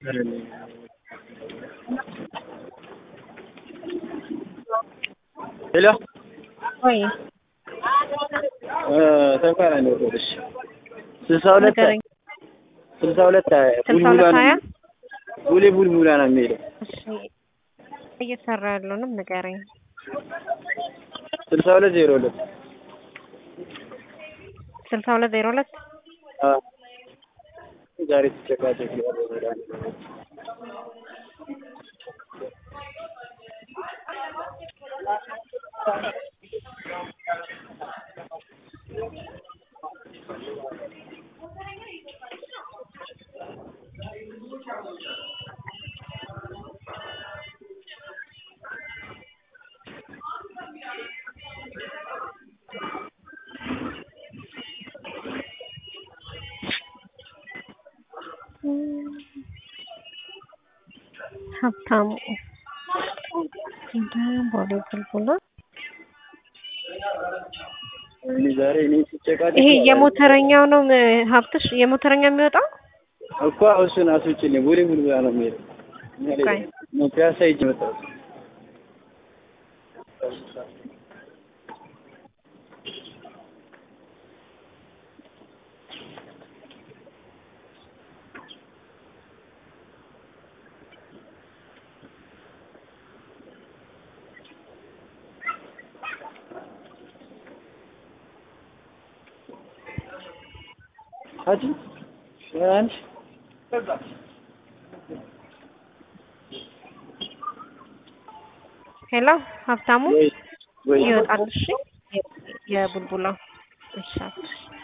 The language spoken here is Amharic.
Hello? ወይ ተንካራ ነው ወደሽ 62 ቡልቡላ ነው የሚሄደው። እሺ እየሰራ ያለው ነው ንገረኝ። 6202 6202 ዛሬ ተጨቃጨቅ ነው። ሀብታሙ ቦሌ ቡልቡላ ዛሬ እኔ ተጨቃጨቅ ይሄ የሞተረኛው ነው ሀብትሽ የሞተረኛ የሚወጣው እኮ እሱን አስውጪልኝ። ቦሌ ቡልቡላ ነው የሚሄደው። ነው ፒያሳ ሂጅ መጣሁ። አጂ አንቺ ሄሎ ሀብታሙ ወይ ይወጣል። እሺ የቡልቡላው እሺ